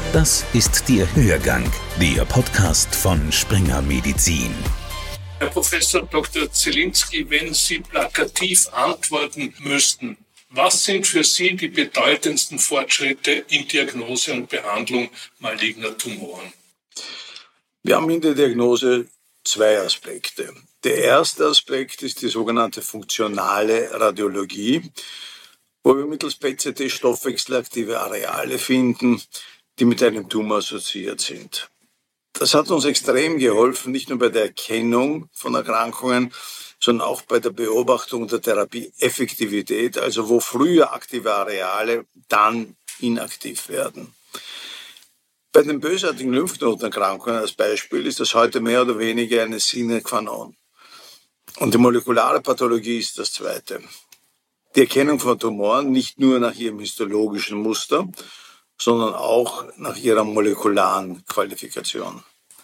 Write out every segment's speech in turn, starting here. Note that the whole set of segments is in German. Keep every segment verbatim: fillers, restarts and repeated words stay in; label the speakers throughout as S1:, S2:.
S1: Das ist der Hörgang, der Podcast von Springer Medizin.
S2: Herr Professor Doktor Zielinski, wenn Sie plakativ antworten müssten, was sind für Sie die bedeutendsten Fortschritte in Diagnose und Behandlung maligner Tumoren?
S3: Wir haben in der Diagnose zwei Aspekte. Der erste Aspekt ist die sogenannte funktionale Radiologie, wo wir mittels P E T C T stoffwechselaktive Areale finden, die mit einem Tumor assoziiert sind. Das hat uns extrem geholfen, nicht nur bei der Erkennung von Erkrankungen, sondern auch bei der Beobachtung der Therapieeffektivität, also wo früher aktive Areale dann inaktiv werden. Bei den bösartigen Lymphknotenerkrankungen als Beispiel ist das heute mehr oder weniger eine sine qua non. Und die molekulare Pathologie ist das Zweite. Die Erkennung von Tumoren nicht nur nach ihrem histologischen Muster, sondern auch nach ihrer molekularen Qualifikation.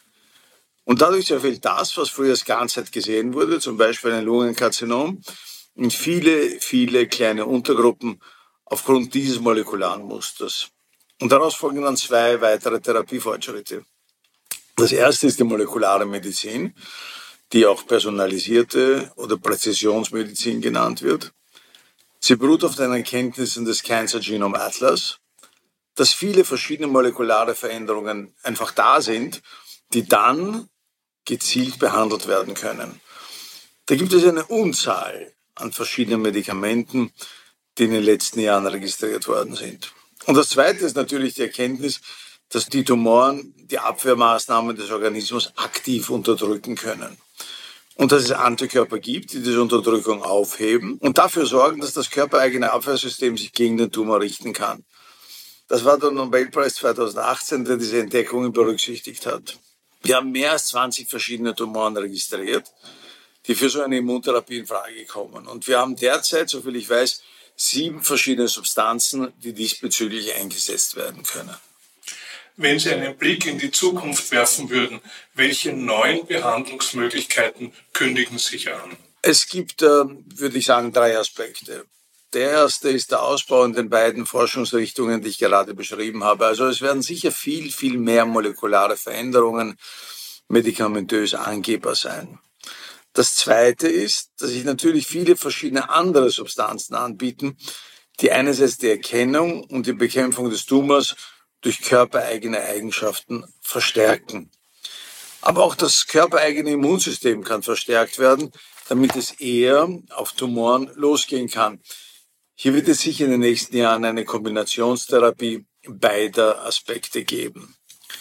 S3: Und dadurch zerfällt das, was früher als Ganzheit gesehen wurde, zum Beispiel ein Lungenkarzinom, in viele, viele kleine Untergruppen aufgrund dieses molekularen Musters. Und daraus folgen dann zwei weitere Therapiefortschritte. Das erste ist die molekulare Medizin, die auch personalisierte oder Präzisionsmedizin genannt wird. Sie beruht auf den Erkenntnissen des Cancer Genome Atlas, dass viele verschiedene molekulare Veränderungen einfach da sind, die dann gezielt behandelt werden können. Da gibt es eine Unzahl an verschiedenen Medikamenten, die in den letzten Jahren registriert worden sind. Und das Zweite ist natürlich die Erkenntnis, dass die Tumoren die Abwehrmaßnahmen des Organismus aktiv unterdrücken können. Und dass es Antikörper gibt, die diese Unterdrückung aufheben und dafür sorgen, dass das körpereigene Abwehrsystem sich gegen den Tumor richten kann. Das war der Nobelpreis zweitausendachtzehn, der diese Entdeckungen berücksichtigt hat. Wir haben mehr als zwanzig verschiedene Tumoren registriert, die für so eine Immuntherapie in Frage kommen. Und wir haben derzeit, soviel ich weiß, sieben verschiedene Substanzen, die diesbezüglich eingesetzt werden können.
S2: Wenn Sie einen Blick in die Zukunft werfen würden, welche neuen Behandlungsmöglichkeiten kündigen sich an?
S3: Es gibt, äh, würde ich sagen, drei Aspekte. Der erste ist der Ausbau in den beiden Forschungsrichtungen, die ich gerade beschrieben habe. Also es werden sicher viel, viel mehr molekulare Veränderungen medikamentös angehbar sein. Das zweite ist, dass sich natürlich viele verschiedene andere Substanzen anbieten, die einerseits die Erkennung und die Bekämpfung des Tumors durch körpereigene Eigenschaften verstärken. Aber auch das körpereigene Immunsystem kann verstärkt werden, damit es eher auf Tumoren losgehen kann. Hier wird es sicher in den nächsten Jahren eine Kombinationstherapie beider Aspekte geben.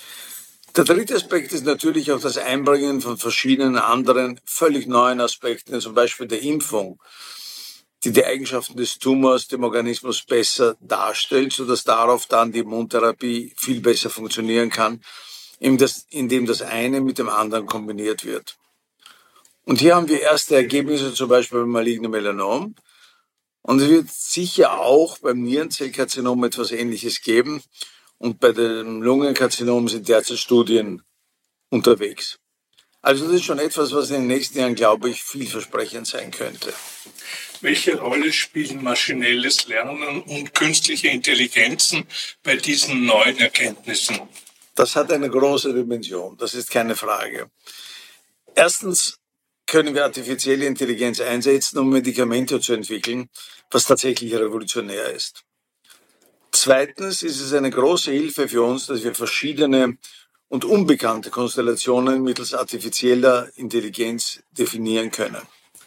S3: Der dritte Aspekt ist natürlich auch das Einbringen von verschiedenen anderen, völlig neuen Aspekten, zum Beispiel der Impfung, die die Eigenschaften des Tumors dem Organismus besser darstellt, sodass darauf dann die Immuntherapie viel besser funktionieren kann, indem das eine mit dem anderen kombiniert wird. Und hier haben wir erste Ergebnisse, zum Beispiel beim malignen Melanom. Und es wird sicher auch beim Nierenzellkarzinom etwas Ähnliches geben. Und bei dem Lungenkarzinom sind derzeit Studien unterwegs. Also das ist schon etwas, was in den nächsten Jahren, glaube ich, vielversprechend sein könnte.
S2: Welche Rolle spielen maschinelles Lernen und künstliche Intelligenzen bei diesen neuen Erkenntnissen?
S3: Das hat eine große Dimension, das ist keine Frage. Erstens können wir artifizielle Intelligenz einsetzen, um Medikamente zu entwickeln, was tatsächlich revolutionär ist. Zweitens ist es eine große Hilfe für uns, dass wir verschiedene und unbekannte Konstellationen mittels artifizieller Intelligenz definieren können.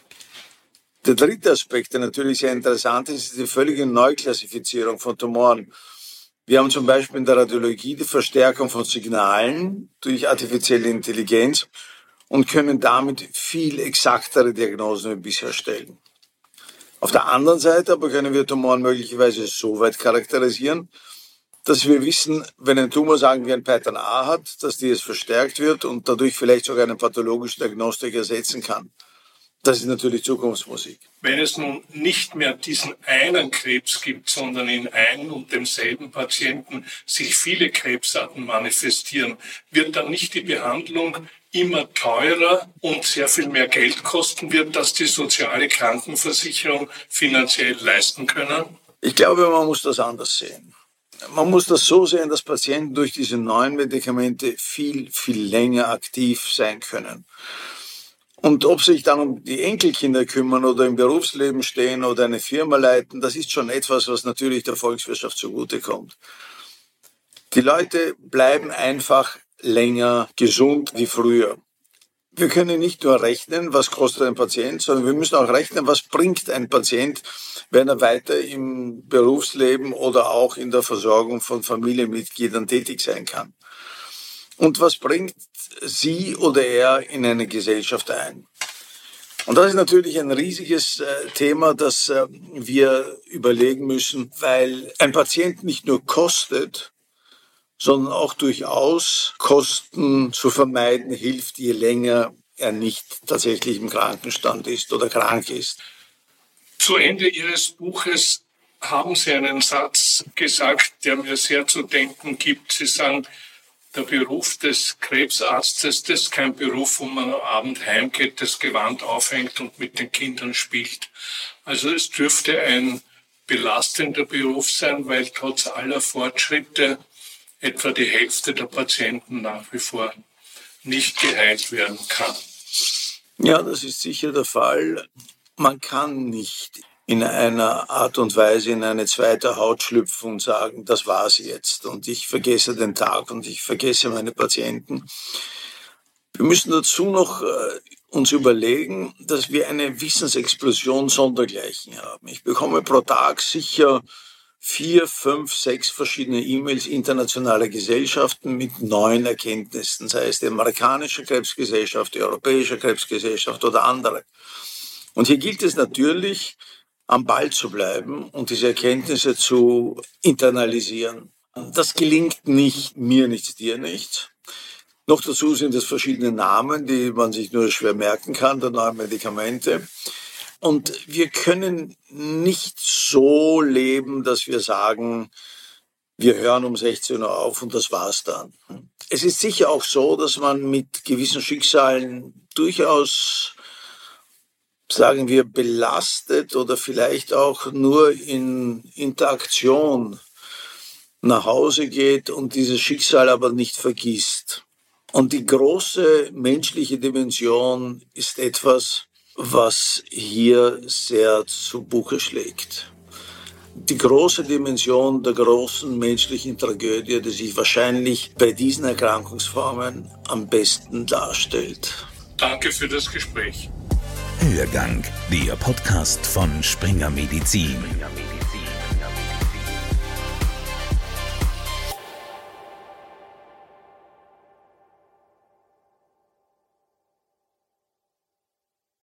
S3: Der dritte Aspekt, der natürlich sehr interessant ist, ist die völlige Neuklassifizierung von Tumoren. Wir haben zum Beispiel in der Radiologie die Verstärkung von Signalen durch artifizielle Intelligenz und können damit viel exaktere Diagnosen wie bisher stellen. Auf der anderen Seite aber können wir Tumoren möglicherweise so weit charakterisieren, dass wir wissen, wenn ein Tumor, sagen wir, ein Pattern A hat, dass dieses verstärkt wird und dadurch vielleicht sogar eine pathologische Diagnostik ersetzen kann. Das ist natürlich Zukunftsmusik.
S2: Wenn es nun nicht mehr diesen einen Krebs gibt, sondern in einem und demselben Patienten sich viele Krebsarten manifestieren, wird dann nicht die Behandlung immer teurer und sehr viel mehr Geld kosten wird, dass die soziale Krankenversicherung finanziell leisten können?
S3: Ich glaube, man muss das anders sehen. Man muss das so sehen, dass Patienten durch diese neuen Medikamente viel, viel länger aktiv sein können. Und ob sich dann um die Enkelkinder kümmern oder im Berufsleben stehen oder eine Firma leiten, das ist schon etwas, was natürlich der Volkswirtschaft zugutekommt. Die Leute bleiben einfach länger gesund wie früher. Wir können nicht nur rechnen, was kostet ein Patient, sondern wir müssen auch rechnen, was bringt ein Patient, wenn er weiter im Berufsleben oder auch in der Versorgung von Familienmitgliedern tätig sein kann. Und was bringt sie oder er in eine Gesellschaft ein? Und das ist natürlich ein riesiges äh, Thema, das äh, wir überlegen müssen, weil ein Patient nicht nur kostet, sondern auch durchaus Kosten zu vermeiden hilft, je länger er nicht tatsächlich im Krankenstand ist oder krank ist.
S2: Zu Ende Ihres Buches haben Sie einen Satz gesagt, der mir sehr zu denken gibt. Sie sagen, der Beruf des Krebsarztes, das ist kein Beruf, wo man am Abend heimgeht, das Gewand aufhängt und mit den Kindern spielt. Also es dürfte ein belastender Beruf sein, weil trotz aller Fortschritte etwa die Hälfte der Patienten nach wie vor nicht geheilt werden kann.
S3: Ja, das ist sicher der Fall. Man kann nicht in einer Art und Weise in eine zweite Haut schlüpfen und sagen, das war's jetzt und ich vergesse den Tag und ich vergesse meine Patienten. Wir müssen dazu noch äh, uns überlegen, dass wir eine Wissensexplosion sondergleichen haben. Ich bekomme pro Tag sicher vier, fünf, sechs verschiedene E-Mails internationaler Gesellschaften mit neuen Erkenntnissen, sei es die amerikanische Krebsgesellschaft, die europäische Krebsgesellschaft oder andere. Und hier gilt es natürlich, am Ball zu bleiben und diese Erkenntnisse zu internalisieren. Das gelingt nicht, mir nichts, dir nichts. Noch dazu sind es verschiedene Namen, die man sich nur schwer merken kann, der neuen Medikamente. Und wir können nicht so leben, dass wir sagen, wir hören um sechzehn Uhr auf und das war's dann. Es ist sicher auch so, dass man mit gewissen Schicksalen durchaus, sagen wir, belastet oder vielleicht auch nur in Interaktion nach Hause geht und dieses Schicksal aber nicht vergisst. Und die große menschliche Dimension ist etwas, was hier sehr zu Buche schlägt. Die große Dimension der großen menschlichen Tragödie, die sich wahrscheinlich bei diesen Erkrankungsformen am besten darstellt.
S2: Danke für das Gespräch.
S1: Hörgang, der Podcast von Springer Medizin.